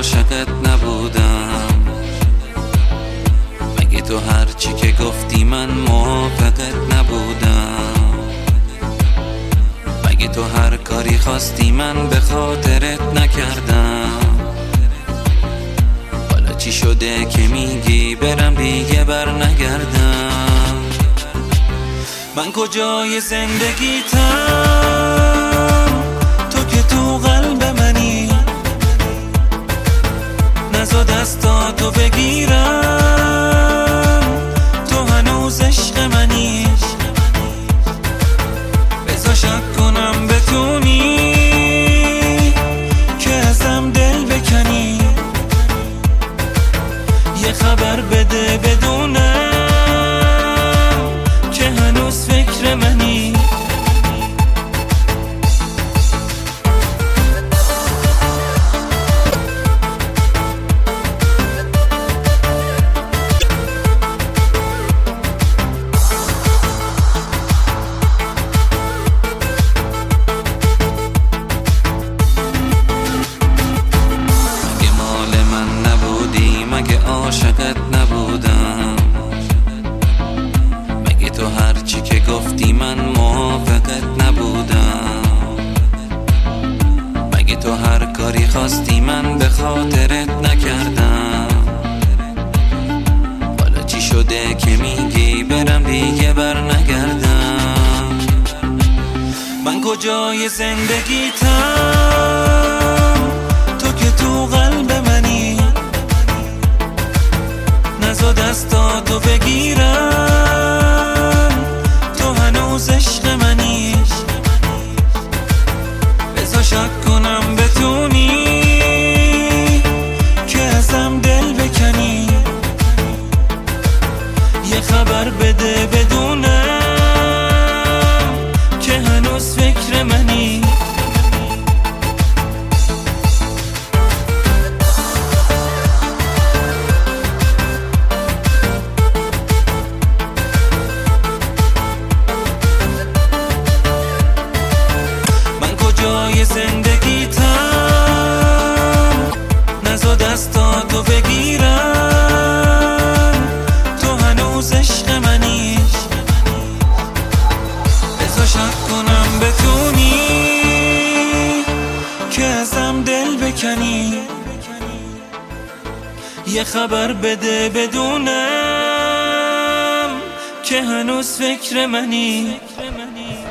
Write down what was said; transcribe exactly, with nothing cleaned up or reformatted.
عاشقت نبودم؟ مگه تو هرچی که گفتی من موافقت نبودم؟ مگه تو هر کاری خواستی من به خاطرت نکردم؟ حالا چی شده که میگی برم دیگه بر نگردم؟ من کجای زندگیتم تو که تو قلب منی؟ نزا دستاتو بگیرم تو هنوز عشق منی. بذار شک کنم بتونی که ازم دل بکنی، یه خبر بده بدونم که هنوز فکر منی. عاشقت نبودم؟ مگه تو هرچی که گفتی من موافقت نبودم؟ مگه تو هر کاری خواستی من به خاطرت نکردم؟ حالا چی شده که میگی برم دیگه بر نگردم؟ من کجای زندگیتم تو که تو قلب منی؟ نزا دستاتو بگیرم تو هنوز عشق منی. بذار شک کنم بتونی که ازم دل بکنی، یه خبر بده بدونم که هنوز فکر منی. جای زندگیتم نزا دستاتو بگیرم تو هنوز عشق منی. بذار شک کنم بتونی که ازم دل بکنی، یه خبر بده بدونم که هنوز فکر منی.